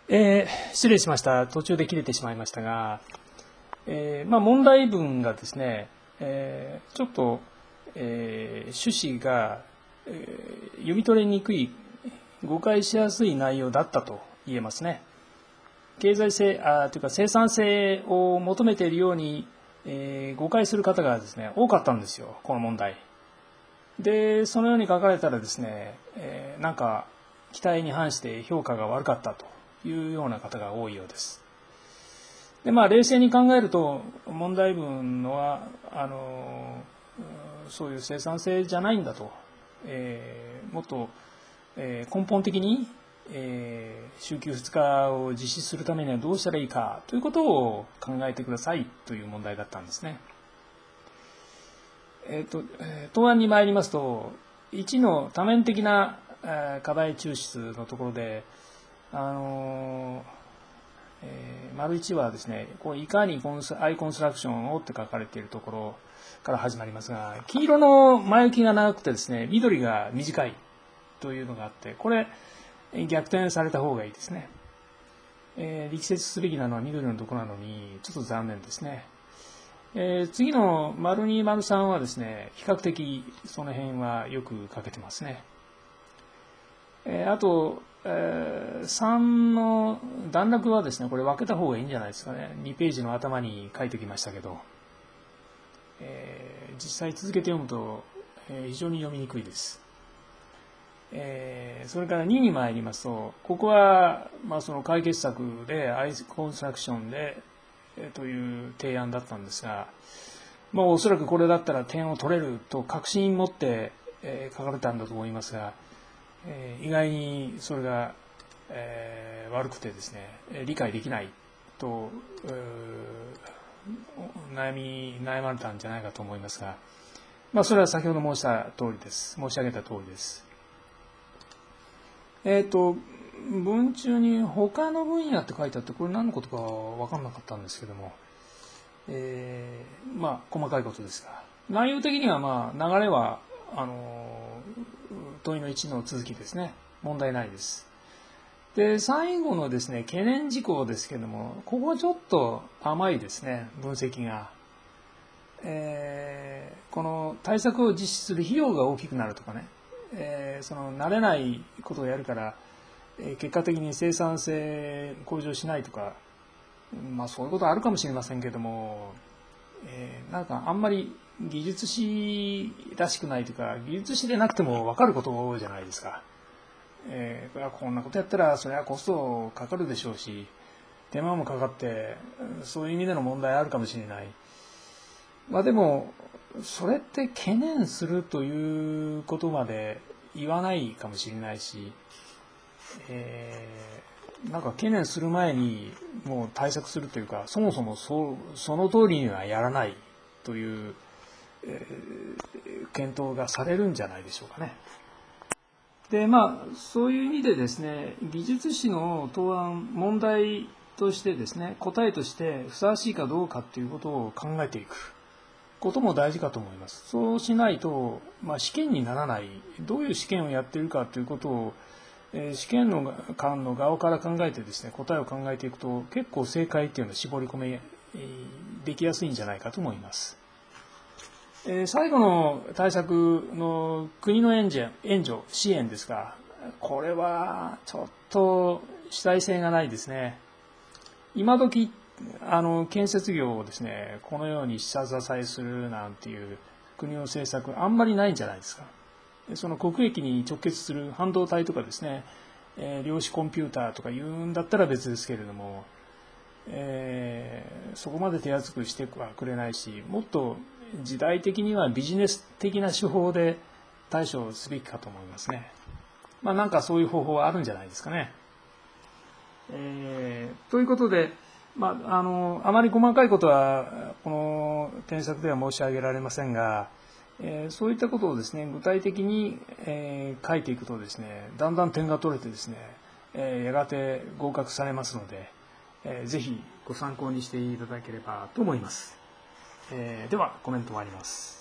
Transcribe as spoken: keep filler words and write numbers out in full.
えー、失礼しました。途中で切れてしまいましたが、えーまあ、問題文がですね、えー、ちょっと、えー、趣旨が、えー、読み取りにくい、誤解しやすい内容だったと言えますね。経済性あというか生産性を求めているように、えー、誤解する方がですね多かったんですよ、この問題で。そのように書かれたらですね、えー、なんか期待に反して評価が悪かったというような方が多いようです。でまあ冷静に考えると問題文のはあのそういう生産性じゃないんだと、えー、もっと、えー、根本的に、えー、週休ふつかを実施するためにはどうしたらいいかということを考えてくださいという問題だったんですね。えーと、答案に参りますと、いちの多面的な課題抽出のところで、あのえー、丸いちはですね、こういかにコンスアイコンストラクションをって書かれているところから始まりますが、黄色の前置きが長くてですね、緑が短いというのがあって、これ逆転された方がいいですね。えー、力説すべきなのは緑のところなのにちょっと残念ですね。えー、次の丸に丸さんはですね、比較的その辺はよく書けてますね。えー、あと、えー、さんの段落はですね、これ分けた方がいいんじゃないですかね。にページの頭に書いておきましたけど、えー、実際続けて読むと、えー、非常に読みにくいです。えー、それからにに参りますと、ここは、まあ、その解決策でアイコンストラクションで、えー、という提案だったんですが、まあ、おそらくこれだったら点を取れると確信持って、えー、書かれたんだと思いますが、えー、意外にそれが、えー、悪くてですね、理解できないと、悩み悩まれたんじゃないかと思いますが、まあ、それは先ほど申した通りです。申し上げた通りです。えっと、文中に他の分野って書いてあって、これ何のことか分かんなかったんですけども、えー、まあ、細かいことですが、内容的には、まあ、流れは、あの、問いのいちの続きですね。問題ないです。で、最後のですね、懸念事項ですけども、ここはちょっと甘いですね、分析が。えー、この対策を実施する費用が大きくなるとかね、えー、その慣れないことをやるから、えー、結果的に生産性向上しないとか、まあそういうことはあるかもしれませんけども、えー、なんかあんまり技術士らしくないというか、技術士でなくても分かることが多いじゃないですか。えー、こんなことやったらそれはコストかかるでしょうし、手間もかかってそういう意味での問題あるかもしれない。まあでもそれって懸念するということまで言わないかもしれないし、えー、なんか懸念する前にもう対策するというか、そもそもそその通りにはやらないという、えー、検討がされるんじゃないでしょうかね。でまあそういう意味でですね、技術士の答案問題としてですね、答えとしてふさわしいかどうかということを考えていくことも大事かと思います。そうしないと、まあ、試験にならない、どういう試験をやっているかということを、えー、試験の官の側から考えてですね、答えを考えていくと結構正解っていうのを絞り込め、えー、できやすいんじゃないかと思います。えー、最後の対策の国の援助、援助、支援ですが、これはちょっと主体性がないですね。今時あの建設業をですね、このように下支えするなんていう国の政策あんまりないんじゃないですか。その国益に直結する半導体とかですね、えー、量子コンピューターとかいうんだったら別ですけれども、えー、そこまで手厚くしてはくれないし、もっと時代的にはビジネス的な手法で対処すべきかと思いますね。まあなんかそういう方法はあるんじゃないですかね。えー、ということで、まあ、あのあまり細かいことはこの添削では申し上げられませんが、えー、そういったことをですね具体的に、えー、書いていくとですね、だんだん点が取れてですね、えー、やがて合格されますので、えー、ぜひご参考にしていただければと思います。えー、ではコメント終わります。